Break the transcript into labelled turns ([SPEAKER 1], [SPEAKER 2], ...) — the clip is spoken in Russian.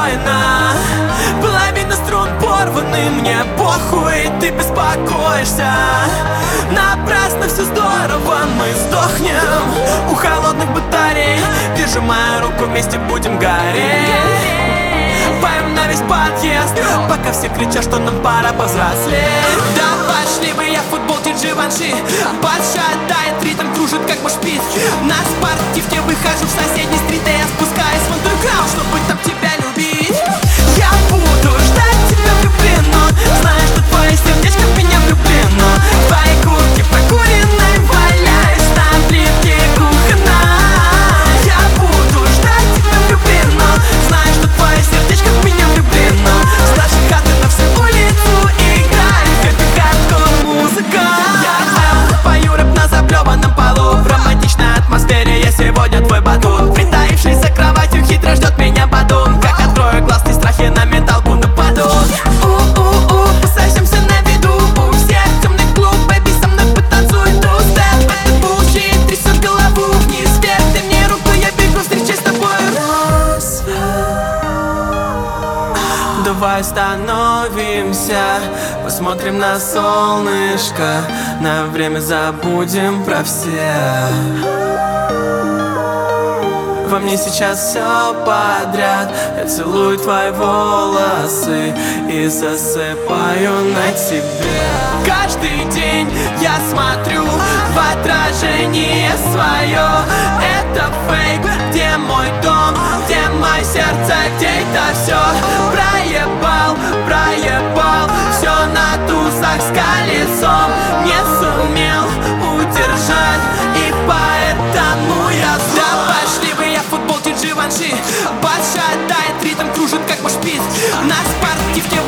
[SPEAKER 1] спокойно. Половина струн порваны, мне похуй, ты беспокоишься. Напрасно все здорово, мы сдохнем у холодных батарей. Держи мою руку, вместе будем гореть. Поем на весь подъезд, пока все кричат, что нам пора повзрослеть. Да пошли бы я в футболке Givenchy, подшатает ритм, кружит как башпит. На спортивке выхожу в соседний стрит, и я спускаюсь в андерграунд, чтобы там тебя любить. Я буду ждать тебя влюбленно, знаю, что твое сердечко в меня влюблено. Твои куртки прокуренной валяюсь на плитке кухонной. Я буду ждать тебя влюбленно, знаю, что твое сердечко в меня влюблено. С нашей хаты на всю улицу играет хэппи-хардкор музыка. Я пою рэп на заплеванном полу, в романтичной атмосфере я сегодня твой батут. Притаившись за кроватью хитро ждет меня подун. Как открою глаз, ты страхи на менталку нападут. Посадимся на виду у всех темный клуб, бэби, со мной потанцуй ту-степ. Это bullshit, трясет голову вниз вверх. Ты мне руку, я бегу, встречай с тобой рассвет. Давай остановимся, посмотрим на солнышко, на время забудем про всех. Во мне сейчас все подряд, я целую твои волосы и засыпаю на тебе. Каждый день я смотрю в отражение свое. Это фейк, где мой дом, где мое сердце, где это все. Проебал, все на тусах с колесом. Не сумел удержать, и поэтому я зол. Да пошли бы я в футболке Givenchy, подшатает ритм, кружит как башпит. На спортивке